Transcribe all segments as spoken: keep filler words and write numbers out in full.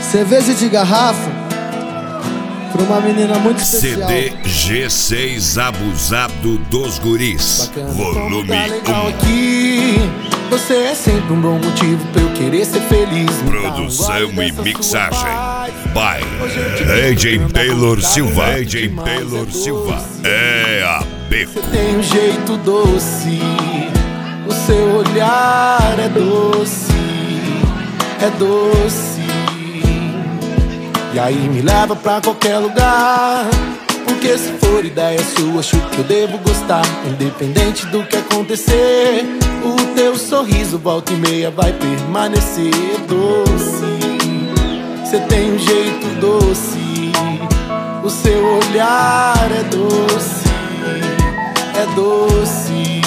Cerveja de garrafa pra uma menina muito especial. C D G seis Abusado dos Guris. Bacana. Volume Tá legal um. aqui. Você é sempre um bom motivo pra eu querer ser feliz. Produção e mixagem by A J Taylor Silva. A J Taylor Silva é a Beco. Você tem um jeito doce, o seu olhar é doce, é doce. E aí me leva pra qualquer lugar, porque se for ideia sua, acho que eu devo gostar. Independente do que acontecer, o teu sorriso volta e meia vai permanecer doce. Você tem um jeito doce, o seu olhar é doce, é doce.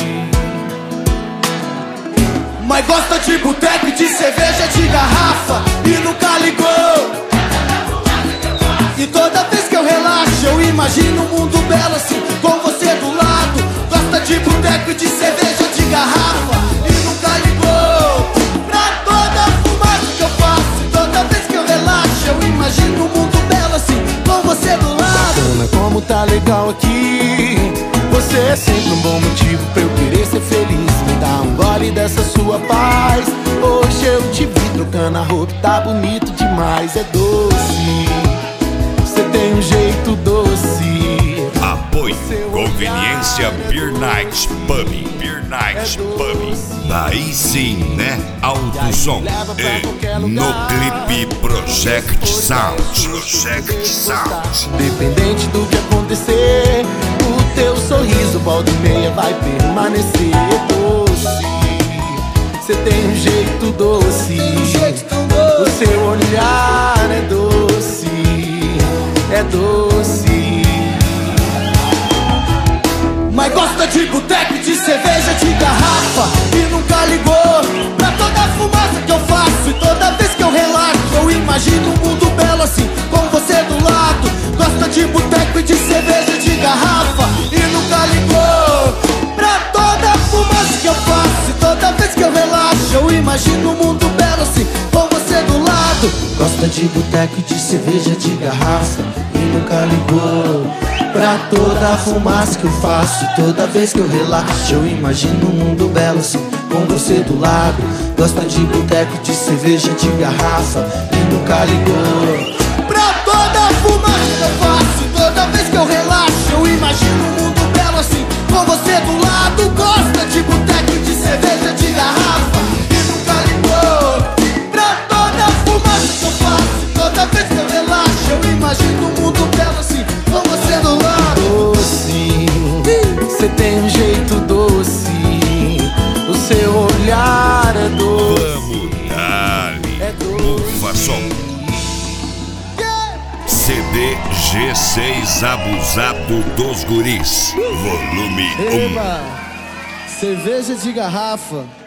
Mas gosta de boteco e de cerveja de garrafa e nunca ligou. E toda vez que eu relaxo, eu imagino um mundo belo assim, com você do lado. Gosta de boteco e de cerveja de garrafa e nunca ligou pra toda a fumaça que eu faço. E toda vez que eu relaxo, eu imagino um mundo belo assim, com você do lado. Bacana como tá legal aqui. Você é sempre um bom motivo pra eu querer ser feliz. Me dá um gole dessa sua paz. Hoje eu te vi trocando a roupa, tá bonito demais, é doce. Você tem um jeito doce. Apoio Conveniência Beer Night Pub. Beer Night Pub. Daí sim, né? Alto som. E no clipe Project Sound. Project Sound. Independente do que acontecer, o teu sorriso volta e meia vai permanecer doce. Você tem um jeito doce, o seu olhar é doce, é doce. Mas gosta de boteco e de cerveja de garrafa e nunca ligou pra toda a fumaça que eu faço. E toda vez que eu relaxo, eu imagino um mundo belo assim, com você do lado. Gosta de boteco e de cerveja de garrafa e nunca ligou pra toda a fumaça que eu faço. E toda vez que eu relaxo, eu imagino um mundo belo assim, com você do lado. Gosta de boteco e de cerveja de garrafa e nunca ligou pra toda a fumaça que eu faço. E toda vez que eu relaxo, eu imagino um mundo belo assim, com você do lado. Gosta de boteco e de cerveja de garrafa e nunca ligou pra toda a fumaça que eu faço. E toda vez que eu relaxo, eu imagino um mundo belo assim, com você do lado. Gosta de boteco e de cerveja de garrafa e nunca ligou pra toda a fumaça que eu faço. E toda vez que eu relaxo, eu imagino um mundo belo assim, com você do lado. Doce, você tem um jeito doce, o seu olhar é doce. Vamos dali, bufa som. C D G seis Abusado dos Guris. Volume um. Cerveja de garrafa